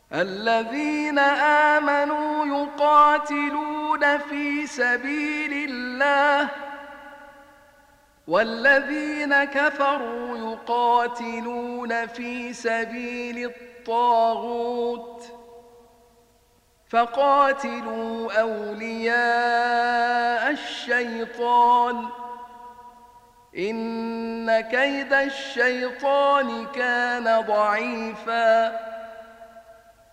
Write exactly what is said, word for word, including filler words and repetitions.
الذين آمنوا يقاتلون في سبيل الله والذين كفروا يقاتلون في سبيل الطاغوت فقاتلوا أولياء الشيطان إن كيد الشيطان كان ضعيفاً